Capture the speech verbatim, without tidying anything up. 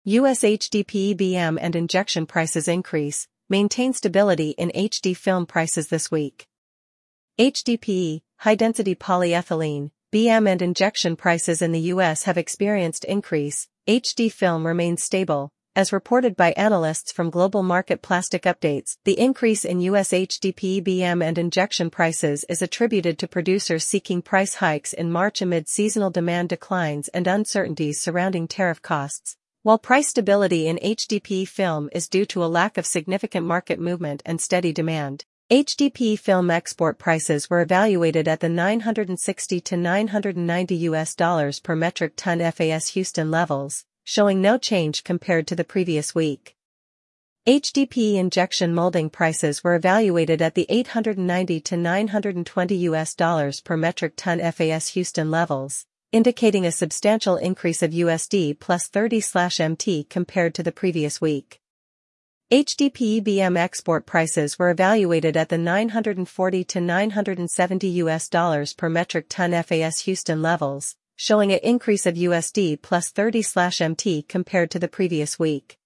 U S H D P E B M and injection prices increase, maintain stability in H D film prices this week. H D P E, high-density polyethylene, B M and injection prices in the U S have experienced increase. H D film remains stable, as reported by analysts from Global Market Plastic Updates. The increase in U S H D P E B M and injection prices is attributed to producers seeking price hikes in March amid seasonal demand declines and uncertainties surrounding tariff costs, while price stability in H D P E film is due to a lack of significant market movement and steady demand. H D P E film export prices were evaluated at the nine hundred sixty to nine hundred ninety U S dollars per metric ton F A S Houston levels, showing no change compared to the previous week. H D P E injection molding prices were evaluated at the eight hundred ninety to nine hundred twenty U S dollars per metric ton F A S Houston levels, indicating a substantial increase of U S D plus thirty M T compared to the previous week. H D P E B M export prices were evaluated at the nine hundred forty to nine hundred seventy U S dollars per metric ton F A S Houston levels, showing an increase of U S D plus thirty M T compared to the previous week.